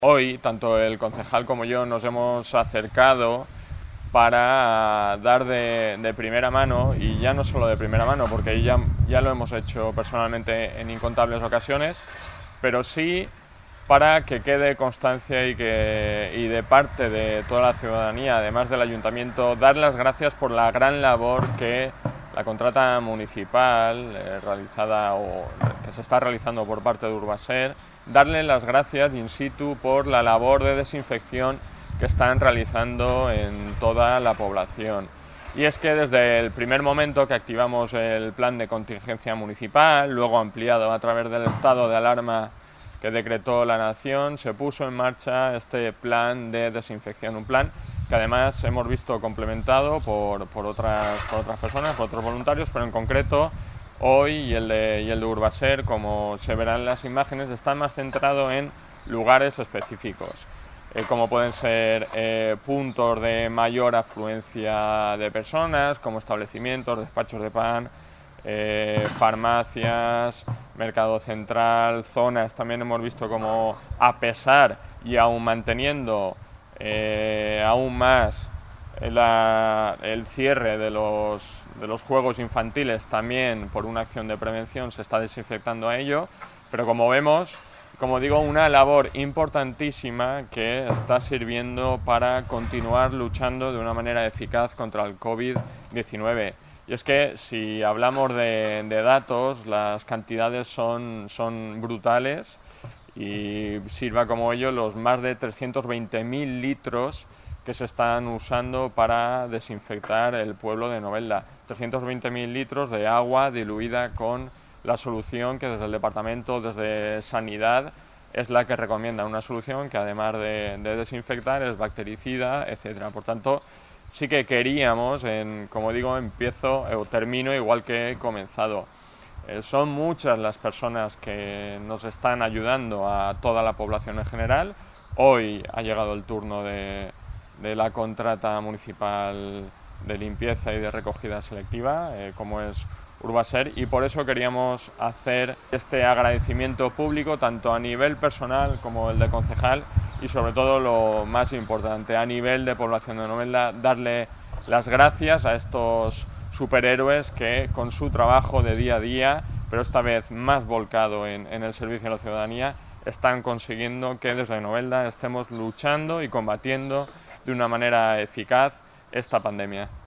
Hoy, tanto el concejal como yo nos hemos acercado para dar de primera mano, y ya no solo de primera mano, porque ya lo hemos hecho personalmente en incontables ocasiones, pero sí para que quede constancia y de parte de toda la ciudadanía, además del ayuntamiento, dar las gracias por la gran labor que la contrata municipal realizada o que se está realizando por parte de Urbaser, darle las gracias in situ por la labor de desinfección que están realizando en toda la población. Y es que desde el primer momento que activamos el plan de contingencia municipal, luego ampliado a través del estado de alarma que decretó la Nación, se puso en marcha este plan de desinfección, un plan que además hemos visto complementado por otras personas, por otros voluntarios, pero en concreto hoy y el de Urbaser, como se verán en las imágenes, está más centrado en lugares específicos, como pueden ser puntos de mayor afluencia de personas, como establecimientos, despachos de pan, farmacias, mercado central, zonas. También hemos visto como, a pesar y aún manteniendo aún más el cierre de los juegos infantiles, también por una acción de prevención se está desinfectando a ello, pero como vemos, como digo, una labor importantísima que está sirviendo para continuar luchando de una manera eficaz contra el COVID-19. Y es que si hablamos de datos, las cantidades son brutales, y sirva como ello los más de 320.000 litros que se están usando para desinfectar el pueblo de Novelda. 320.000 litros de agua diluida con la solución que desde el departamento, desde Sanidad, es la que recomienda, una solución que además de desinfectar es bactericida, etcétera. Por tanto, sí que queríamos, como digo, termino igual que he comenzado. Son muchas las personas que nos están ayudando a toda la población en general. Hoy ha llegado el turno de la contrata municipal de limpieza y de recogida selectiva, como es Urbaser, y por eso queríamos hacer este agradecimiento público, tanto a nivel personal como el de concejal, y sobre todo, lo más importante, a nivel de población de Novelda, darle las gracias a estos superhéroes que con su trabajo de día a día, pero esta vez más volcado en el servicio a la ciudadanía, están consiguiendo que desde Novelda estemos luchando y combatiendo de una manera eficaz esta pandemia.